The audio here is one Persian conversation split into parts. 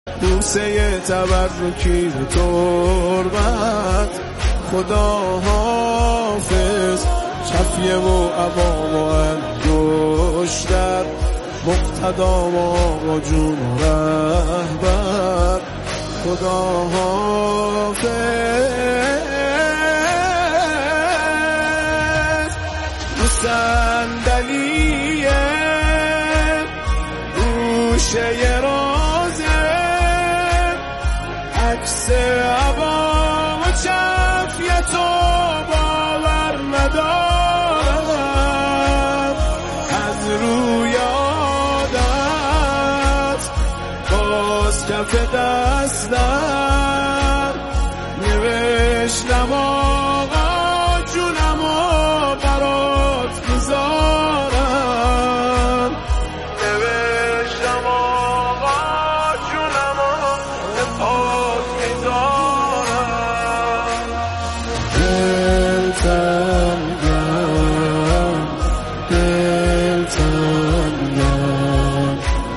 بوسه تبرکی به تربت، خدا حافظ. چفیه و عبا و انگشتر، مقتدا و آقا جون و رهبر، خدا حافظ. رو صندلیه گوشه رازه، عکس عبا و چفیه تو باور ندارم. از روی عادت باز کف دستم نوشتم آقا جونم و برات میذارم، نوشتم آقا جونم و برات میذارم. دلتنگم دلتنگم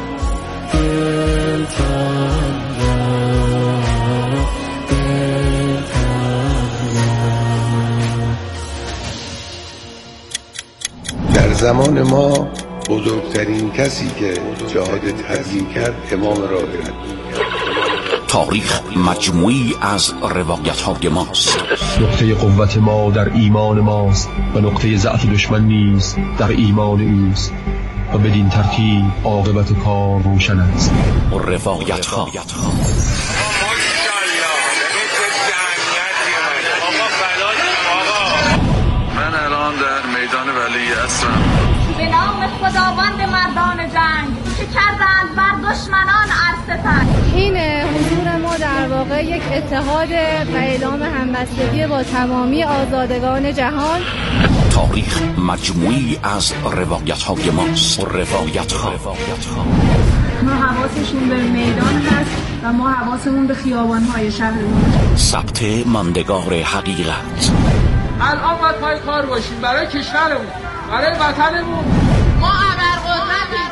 در زمان ما بزرگترین کسی که جهاد تبیین کرد امام راهب. تاریخ مجموعی از روایت‌های ماست. نقطه قوت ما در ایمان ماست و نقطه ضعف دشمن نیز در ایمان اوست و بدین ترتیب عاقبت کار روشن است. روایت‌ها من الان در میدان ولی هستم. به نام خداوند مردان جنگ که کردند بر دشمنان عرصه. این حضور ما در واقع یک اتحاد و اعلام همبستگی با تمامی آزادگان جهان. تاریخ مجموعی از روایت‌های ماست. روایت‌ها ما حواسشون به میدان هست و ما حواسمون به خیابان‌های شهرمون. ثبت ماندگار حقیقت. الان باید پای کار باشیم برای کشورمون، برای وطنمون. ما ابرقدرتیم.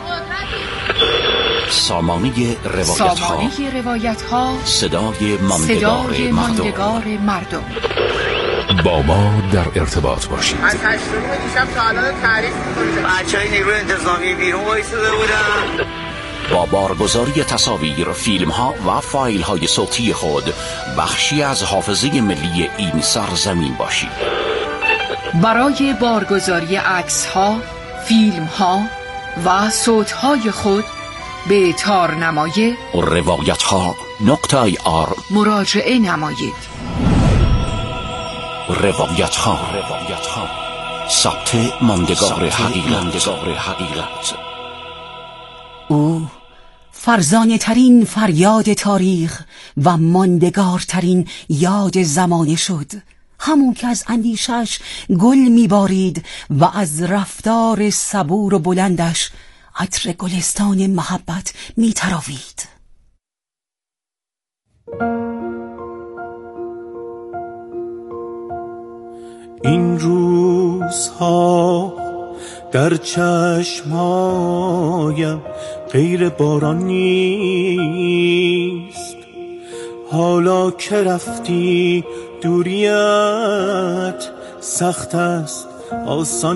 سامانه روایت‌ها، صدای ماندگار مردم. با ما در ارتباط باشید. از 8 دیشب تا الان تعریف می‌کنیم. بچه‌های نیروی انتظامی بیرون وایساده بودن. با بارگذاری تصاویر، فیلم‌ها و فایل‌های صوتی خود بخشی از حافظه ملی این سرزمین باشید. برای بارگذاری عکس‌ها، فیلم‌ها و صوت‌های خود به تارنمای روایت‌ها.ir مراجعه نمایید. روایت‌ها، ثبت ماندگار حقیقت. او فرزانه ترین فریاد تاریخ و ماندگارترین یاد زمانه شد، همون که از اندیشش گل میبارید و از رفتار صبور و بلندش عطر گلستان محبت میتراوید. این روزها در چشمهایم غیر باران نیست، حالا که رفتی دوریت سخت است آسان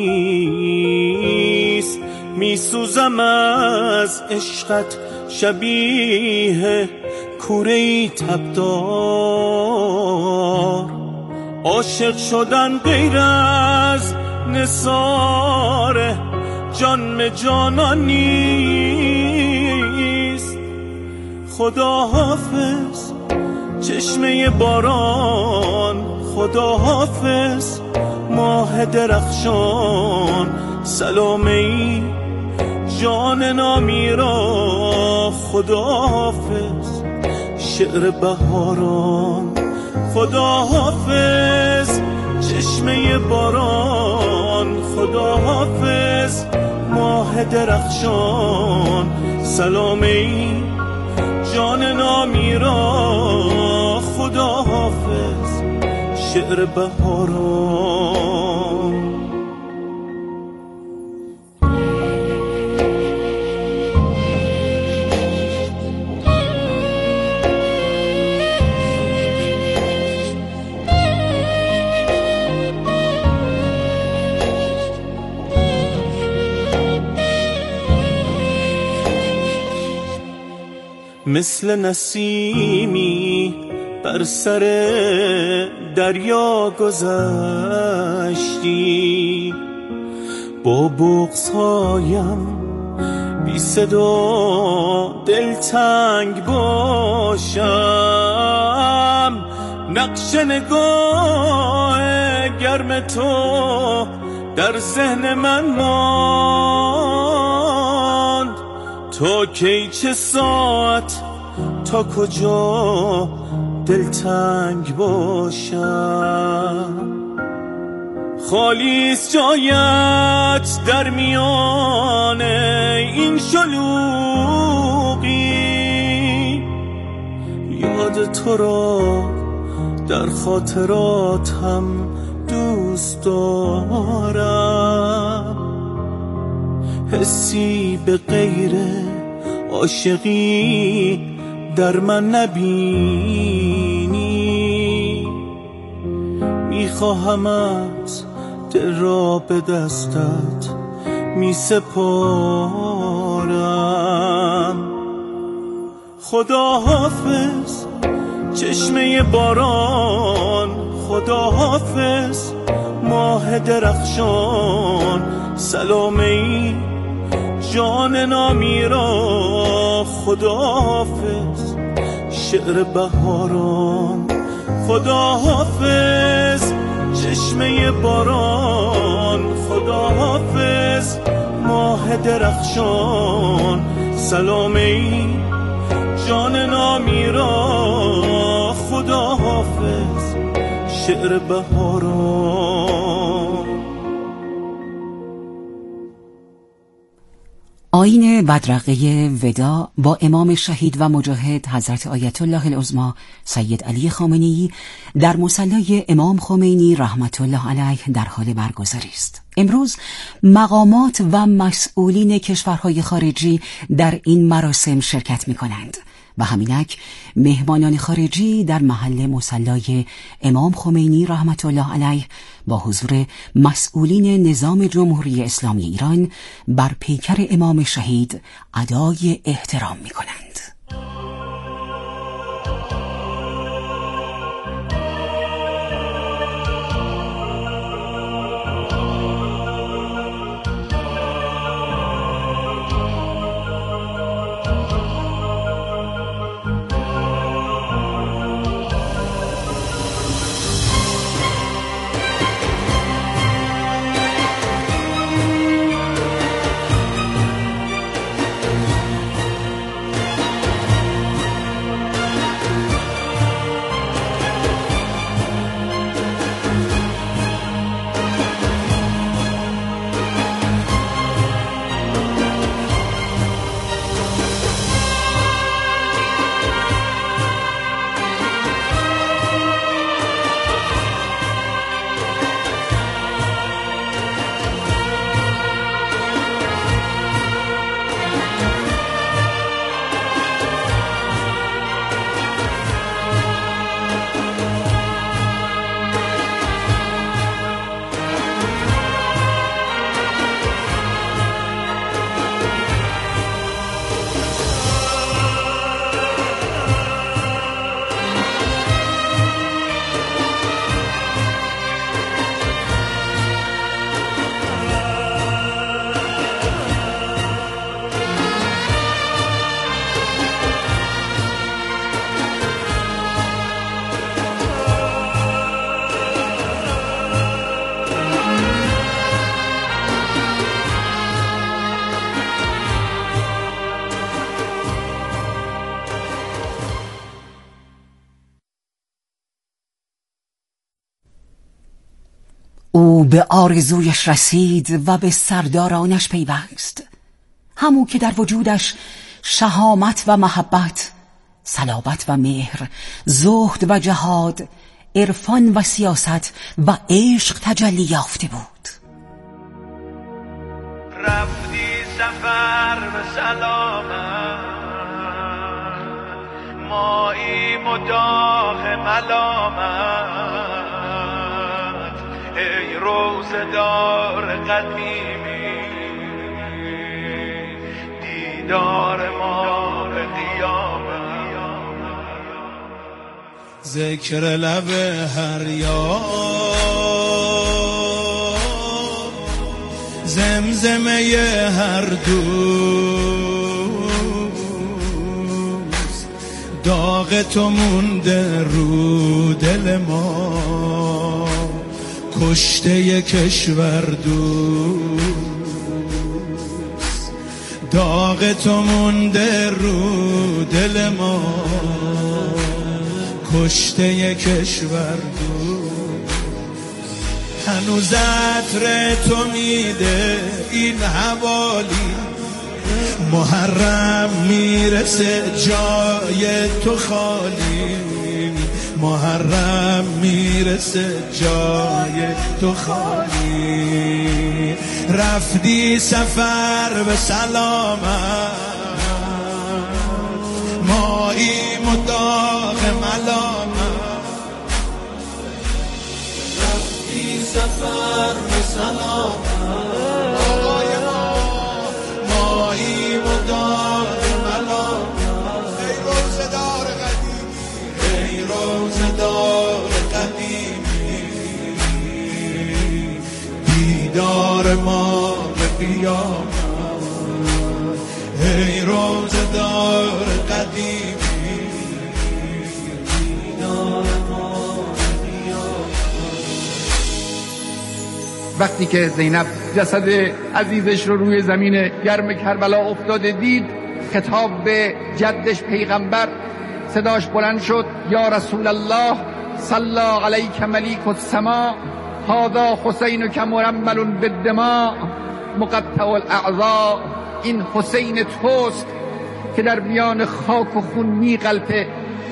نیست. میسوزم از عشقت شبیه کوره‌ای تبدار، عاشق شدن غیر از نثار جان به جانان نیست. خدا حافظ چشمه باران، خدا حافظ ماه درخشان، سلام ای جان نامی را. خدا حافظ شعر بهاران، خدا حافظ چشمه باران، خدا حافظ ماه درخشان، سلام ای جان نامی را. خدا حافظ شعر بهاران. مثل نسیمی بر سر دریا گذشتی، با بغض‌هایم بی صدا دلتنگ باشم. نقش نگاه گرم تو در ذهن من ماند، تا کی چه ساعت تا کجا دلتنگ باشم. خالیست جایت در میان این شلوغی، یاد تو را در خاطراتم دوست دارم. حسی به غیر عاشقی در من نبینی، میخواهمت دل را به دستت میسپارم. خدا حافظ چشمه باران، خدا حافظ ماه درخشان، سلامه جان نامی را. خدا حافظ شعر بهاران، خدا حافظ چشمه باران، خدا حافظ ماه درخشان، سلامه جان نامی را. خدا حافظ شعر بهاران. آیین بدرقه ودا با امام شهید و مجاهد حضرت آیت الله العظمی سید علی خامنه‌ای در مصلی امام خمینی رحمت الله علیه در حال برگزاری است. امروز مقامات و مسئولین کشورهای خارجی در این مراسم شرکت می‌کنند و همینک مهمانان خارجی در محل مصلی امام خمینی رحمت الله علیه با حضور مسئولین نظام جمهوری اسلامی ایران بر پیکر امام شهید ادای احترام می‌کنند. او به آرزویش رسید و به سردارانش پیوست، همو که در وجودش شهامت و محبت، صلابت و مهر، زهد و جهاد، عرفان و سیاست و عشق تجلی یافته بود. رفتی سفر به سلامت، مایی مداح ملامت، ای روزدار قدیمی، دیدار ما به قیامت. ذکر لب هر یار، زمزمه هر دوست، داغ تو مونده رو دل ما، کشته کشور دوست، داغ تو مونده رو دل ما، کشته کشور دوست. هنوز عطر تو میده این حوالی، محرم میرسه جای تو خالی، محرم میرسه جای تو خالی. رفتی سفر به سلامت، ماییم و داغ ملامت. رفتی سفر به سلامت، ماییم و داغ ملامت. ای روزدار قدیمی، ای روزدار قدیمی، بیدار ما به قیامت. ای روزدار قدیمی، بیدار ما به قیامت. وقتی که زینب جسد عزیزش رو روی زمین گرم کربلا افتاده دید، خطاب به جدش پیغمبر صداش بلند شد: یا رسول الله، صلی علیک ملیک السما، هذا حسینک مرمل بالدماء مقطع الاعضاء. این حسین توست که در میان خاک و خون میغلطه.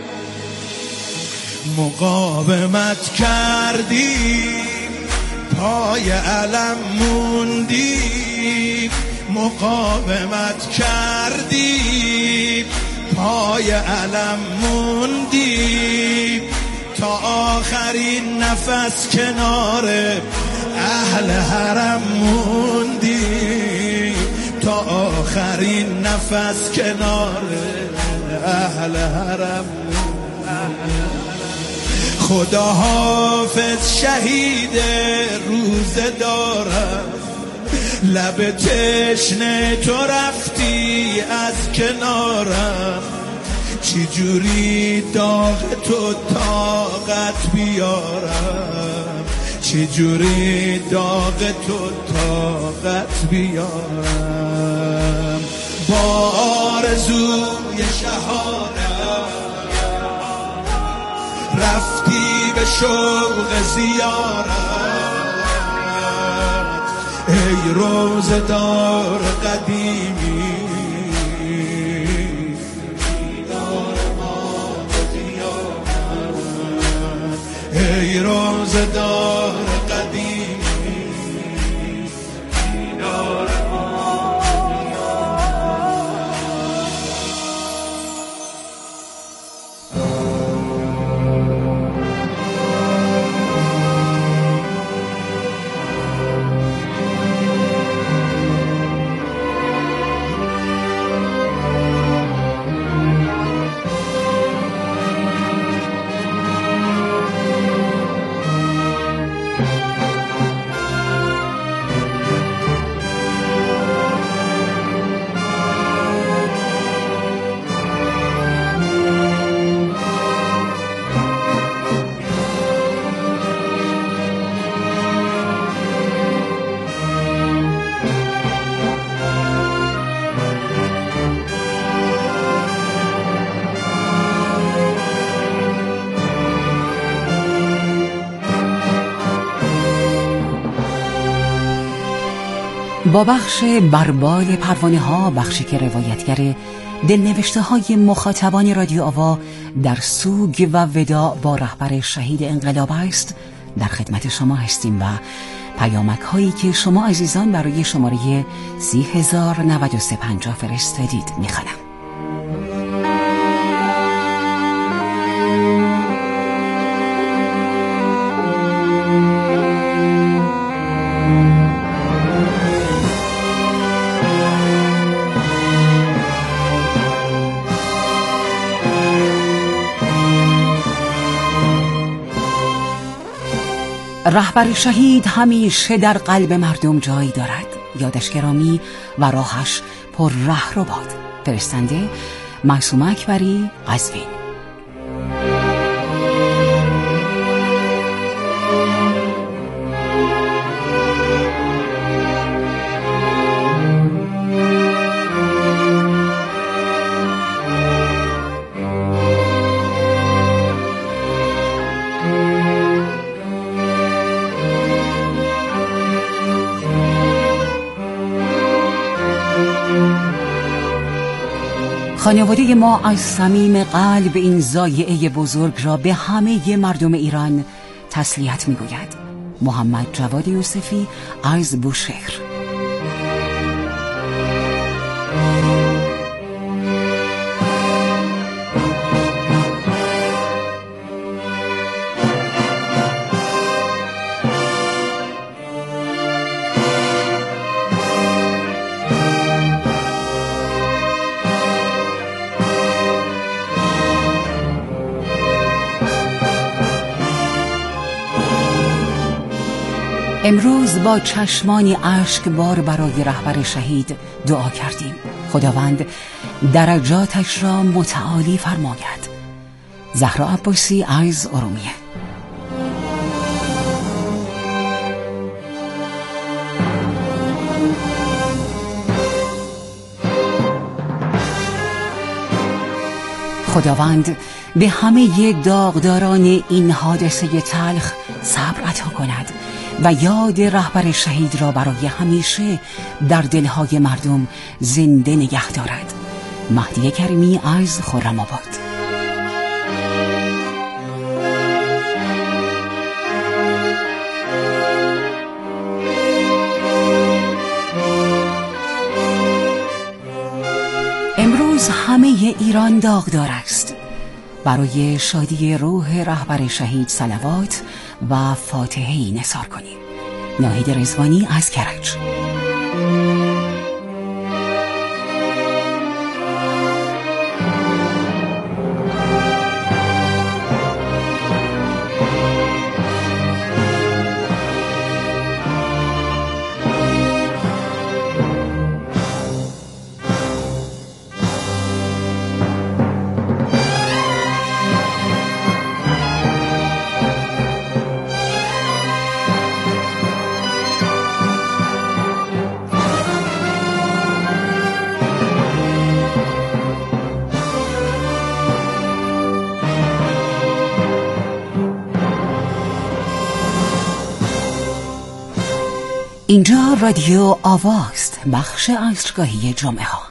مقاومت کردی، پای علم موندی، مقاومت کردی، پای علم موندی، تا آخرین نفس کنار اهل حرم موندی، تا آخرین نفس کنار اهل حرم موندی. خدا حافظ شهید روزه دارم، لب تشنه تو رفتی از کنارم. چی جوری داغ تو طاقت بیارم، چی جوری داغ تو طاقت بیارم. با آرزوی شهادت رفتی به شوق زیارت. ای روزدار قدیمی، بیدار ما به قیامت. ای روزدار قدیمی، بیدار ما به با بخش بربال پروانه ها، بخشی که روایتگر دلنوشته های مخاطبان رادیو آوا در سوگ و وداع با رهبر شهید انقلاب است، در خدمت شما هستیم و پیامک هایی که شما عزیزان برای شماره 30,093 فرستادید میخوانم. رهبر شهید همیشه در قلب مردم جایی دارد. یادش گرامی و راهش پر ره رو باد. فرستنده معصومه اکبری، قزوین. خانواده ما از صمیم قلب این ضایعه بزرگ را به همه مردم ایران تسلیت می‌گوید. محمد جواد یوسفی از بوشهر. امروز با چشمانی اشکبار برای رهبر شهید دعا کردیم. خداوند درجاتش را متعالی فرماید. زهرا عباسی از ارومیه. خداوند به همه داغداران این حادثه تلخ صبر عطا کند و یاد رهبر شهید را برای همیشه در دلهای مردم زنده نگه دارد. مهدی کریمی از خرم‌آباد. امروز همه ایران داغدار است. برای شادی روح رهبر شهید صلوات و فاتحه‌ای نثار کنیم. ناهید رضوانی از کرج. اینجا رادیو آواست، بخش عصرگاهی جمعه ها.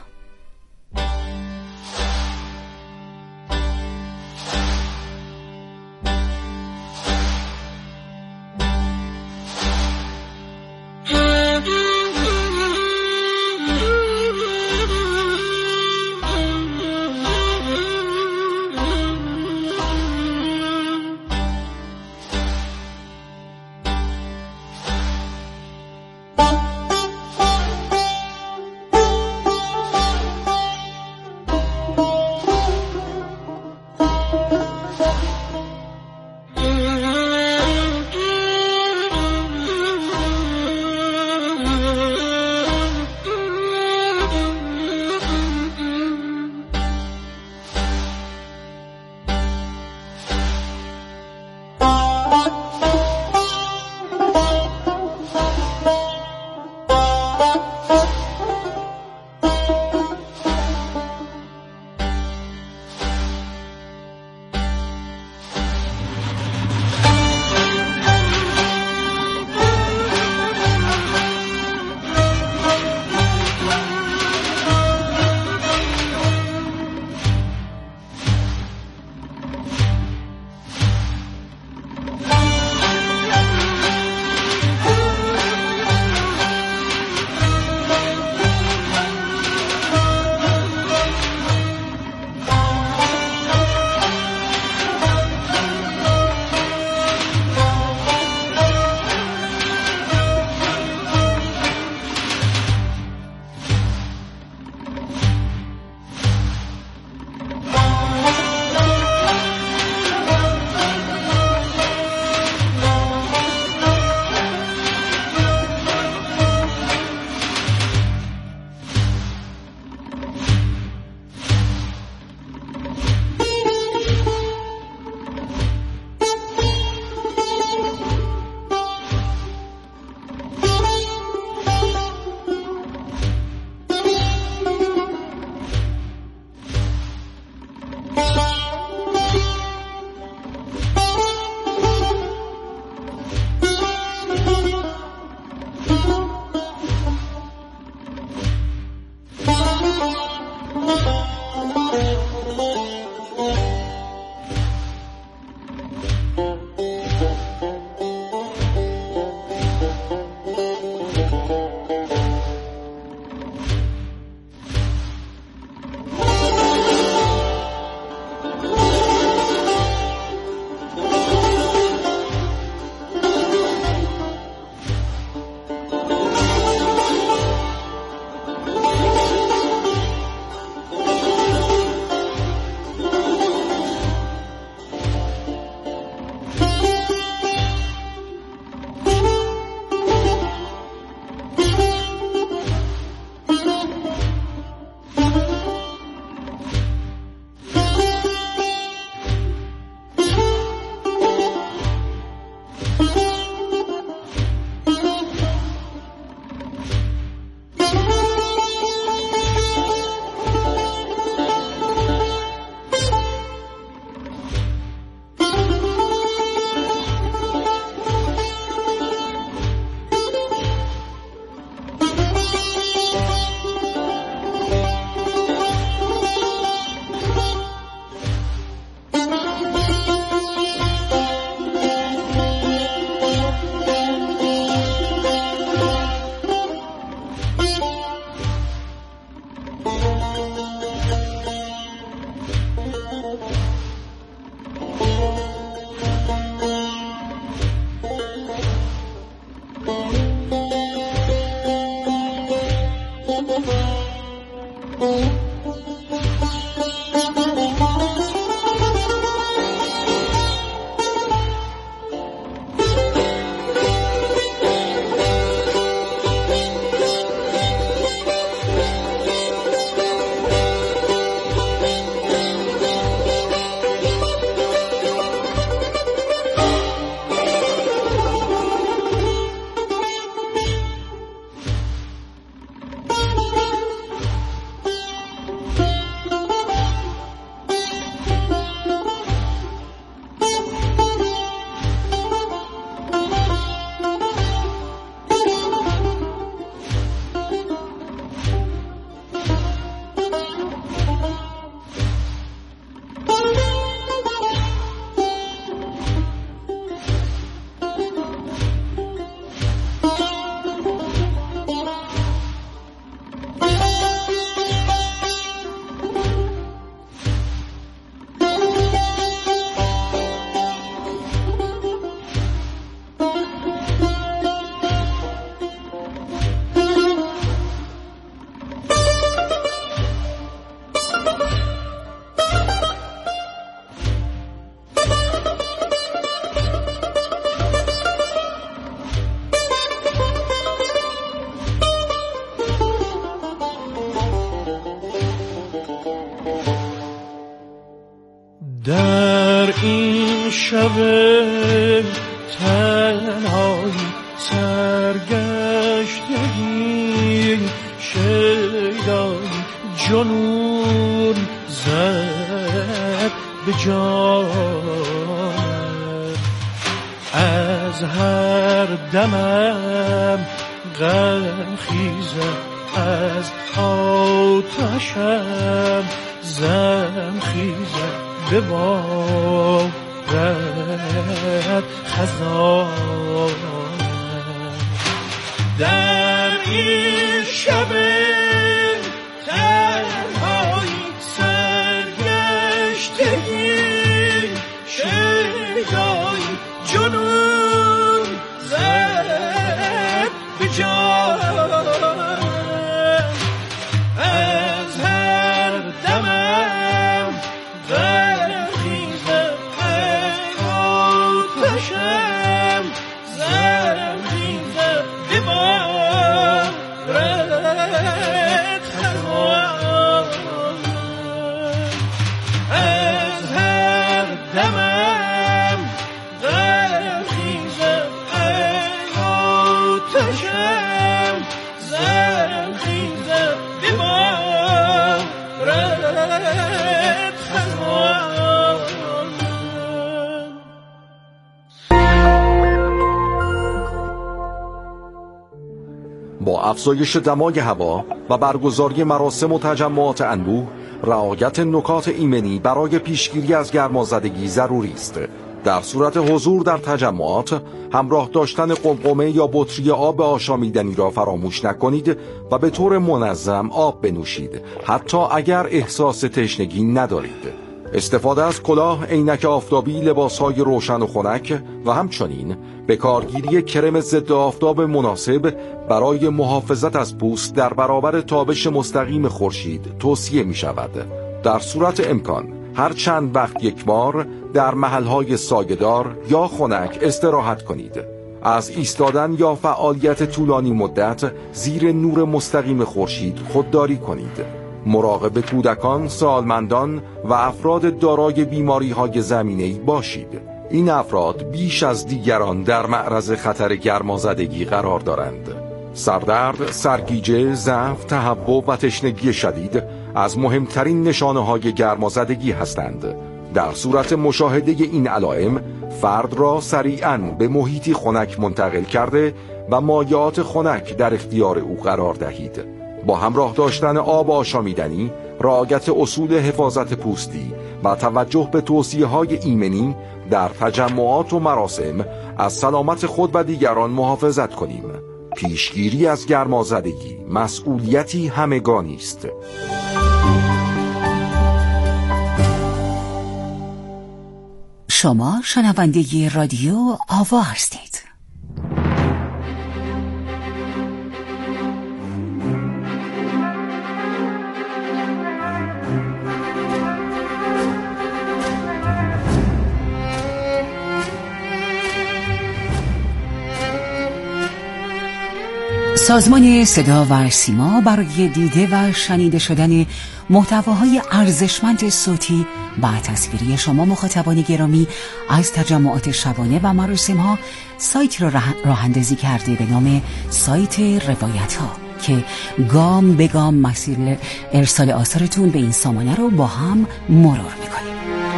در این شب تنهایی سرگشتگی شیدای جنون زد به جانم، از هر دمم غم خیزم، از آتشم زم خیزم، ببارد خزانم. در این شب تنهایی سرگشتگی شیدای جنون زد به جانم، از هر دمم غم خیزم، از آتشم زم خیزم، ببارد خزانم. از هر دمم غم خیزم، از آتشم زم خیزم، ببارد خزانم. با افزایش دمای هوا و برگزاری مراسم و تجمعات انبوه، رعایت نکات ایمنی برای پیشگیری از گرمازدگی ضروری است. در صورت حضور در تجمعات، همراه داشتن قمقمه یا بطری آب آشامیدنی را فراموش نکنید و به طور منظم آب بنوشید، حتی اگر احساس تشنگی ندارید. استفاده از کلاه، عینک آفتابی، لباسهای روشن و خنک و همچنین به کارگیری کرم ضد آفتاب مناسب برای محافظت از پوست در برابر تابش مستقیم خورشید توصیه می شود. در صورت امکان هر چند وقت یک بار در محلهای سایه‌دار یا خنک استراحت کنید. از ایستادن یا فعالیت طولانی مدت زیر نور مستقیم خورشید خودداری کنید. مراقب کودکان، سالمندان و افراد دارای بیماری‌های زمینه‌ای باشید. این افراد بیش از دیگران در معرض خطر گرمازدگی قرار دارند. سردرد، سرگیجه، ضعف، تهوع و تشنگی شدید از مهمترین نشانه‌های گرمازدگی هستند. در صورت مشاهده این علائم، فرد را سریعاً به محیطی خنک منتقل کرده و مایعات خنک در اختیار او قرار دهید. با همراه داشتن آب آشامیدنی، رعایت اصول حفاظت پوستی و توجه به توصیه‌های ایمنی در تجمعات و مراسم از سلامت خود و دیگران محافظت کنیم. پیشگیری از گرمازدگی مسئولیتی همگانی است. شما شنونده رادیو آوا هستید. سازمان صدا و سیما برای دیده و شنیده شدن محتواهای ارزشمند صوتی و تصویری شما مخاطبان گرامی از تجمعات شبانه و مراسم‌ها سایت را راه اندازی کرده به نام سایت روایت ها که گام به گام مسیر ارسال آثارتون به این سامانه رو با هم مرور می‌کنیم.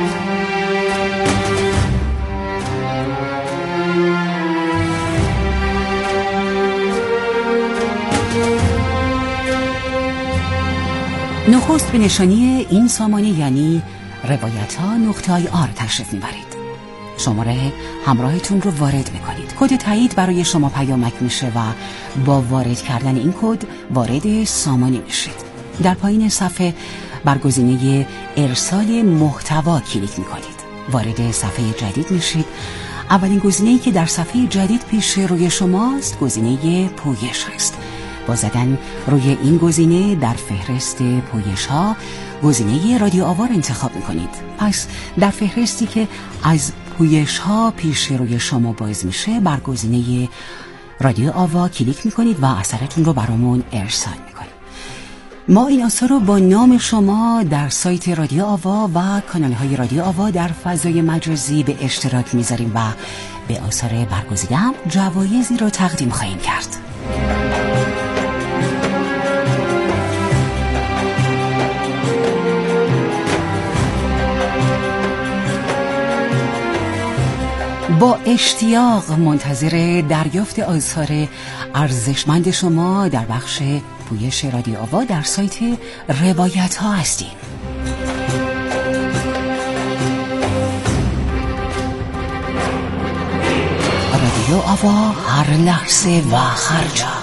نخست به نشانی این سامانه یعنی روایت‌ها.ir تشریف میبرید. شماره همراهتون رو وارد میکنید. کد تایید برای شما پیامک میشه و با وارد کردن این کد وارد سامانه میشید. در پایین صفحه بر گزینه ارسال محتوا کلیک میکنید. وارد صفحه جدید میشید. اولین گزینه‌ای که در صفحه جدید پیش روی شماست گزینه پویش هست. با زدن روی این گزینه در فهرست پویش ها گزینه رادیو آوا رو انتخاب میکنید. پس در فهرستی که از پویش ها پیش روی شما باز میشه بر گزینه رادیو آوا کلیک میکنید و اثرتون رو برامون ارسال میکنید. ما این آثار رو با نام شما در سایت رادیو آوا و کانال‌های رادیو آوا در فضای مجازی به اشتراک میذاریم و به آثار برگزیده هم جوایزی رو تقدیم خواهیم کرد. با اشتیاق منتظر دریافت آثار ارزشمند شما در بخش پویش رادیو آوا در سایت روایت ها هستیم. رادیو آوا، هر لحظه و هر جا.